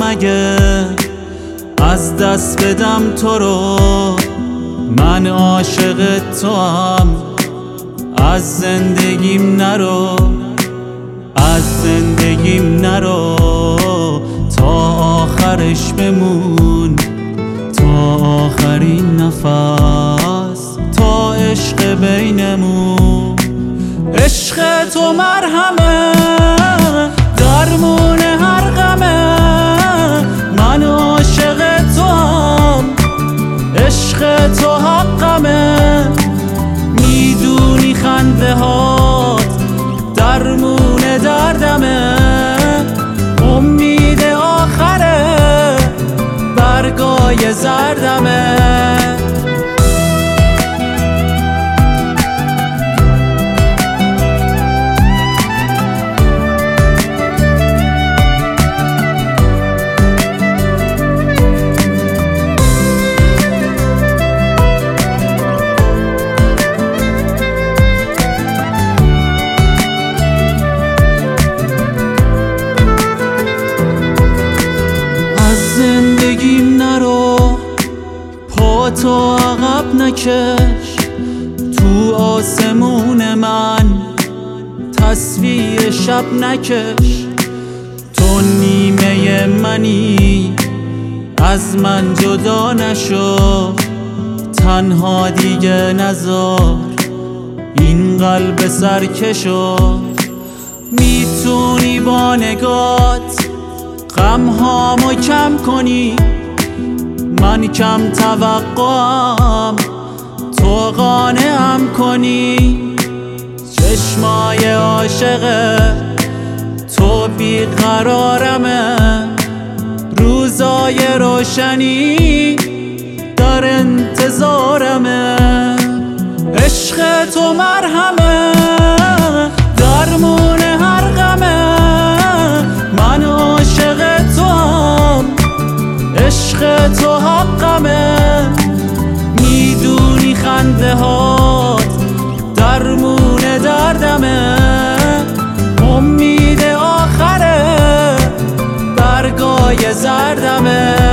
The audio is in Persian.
مگه از دست بدم تو رو؟ من عاشق توام، از زندگیم نرو، از زندگیم نرو، تا آخرش بمون، تا آخرین نفس، تا عشق بینمون. عشق تو مرهمه، درمون هر غمه، من عاشق توام، عشق تو حقمه. میدونی خنده هات درمون دردمه، امید آخره برگای زردمه. زندگیم نرو، پا تو عقب نکش، تو آسمون من تصویر شب نکش. تو نیمه منی، از من جدا نشو، تنها دیگه نذار این قلب سرکشو. میتونی با نگات غمهامو کم کنی، من کم توقعم تو قانعم کنی. چشمای عاشقه تو بیقرارمه، روزای روشنی در انتظارمه. عشق تو مرهمه، درمون هر غمه، من عاشق توام، عشق تو حقمه. میدونی خنده هات درمون دردمه، امید آخره برگای زردمه.